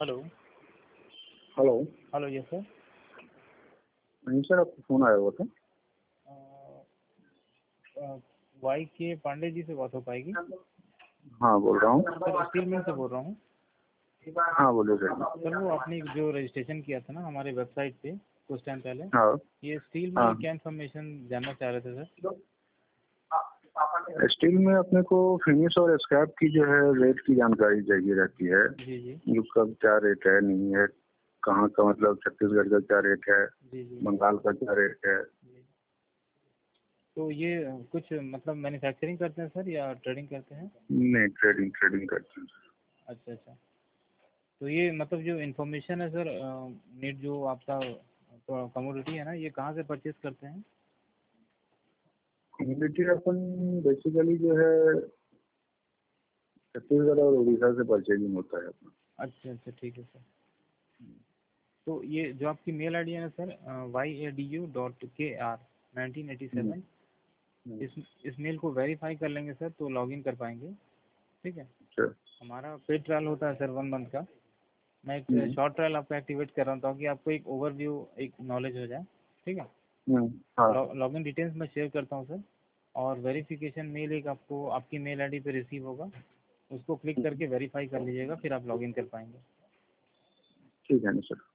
Hello. Hello. Hello, yes sir. नहीं sir, आपको phone आया हुआ था। वाई के पांडे जी से बात हो पाएगी? हाँ, बोल रहा हूँ। सर, स्टील मिल से बोल रहा हूँ। हाँ, बोलिए सर। सर, वो आपने जो रजिस्ट्रेशन किया था ना हमारे वेबसाइट पे कुछ टाइम पहले, हाँ ये स्टील हाँ। में क्या इन्फॉर्मेशन जानना चाह रहे थे सर? स्टील में अपने को फिनिश और स्क्रैप की जो है रेट की जानकारी चाहिए रहती है। जी जी जो कब क्या रेट है, नहीं है, कहाँ का, मतलब छत्तीसगढ़ का क्या रेट है, जी जी बंगाल का क्या रेट है। जी। तो ये कुछ मतलब मैन्युफैक्चरिंग करते हैं सर या ट्रेडिंग करते हैं? नहीं, ट्रेडिंग ट्रेडिंग करते हैं। अच्छा अच्छा। तो ये मतलब जो इन्फॉर्मेशन है सर, नीड जो आपका कमोडिटी है ना, ये कहाँ से परचेज करते हैं? कम्युनिटी अपन बेसिकली जो है छत्तीसगढ़ और उड़ीसा से परचेजिंग होता है अपना। अच्छा अच्छा, ठीक है सर। तो ये जो आपकी मेल आईडी है ना सर, YADU.KR1987, हम्म। इस मेल को वेरीफाई कर लेंगे सर तो लॉगिन कर पाएंगे। ठीक है। अच्छा। हमारा पेड ट्रायल होता है सर 1 मंथ का। मैं एक हम्म। शॉर्ट ट्रायल आपका एक्टिवेट कर रहा हूँ ताकि आपको एक ओवरव्यू, एक नॉलेज हो जाए। ठीक है। हम्म। हाँ। लॉगिन डिटेल्स मैं शेयर करता हूँ सर, और वेरिफिकेशन मेल एक आपको आपकी मेल आईडी पे रिसीव होगा, उसको क्लिक करके वेरीफाई कर लीजिएगा, फिर आप लॉगिन कर पाएंगे। ठीक है ना सर।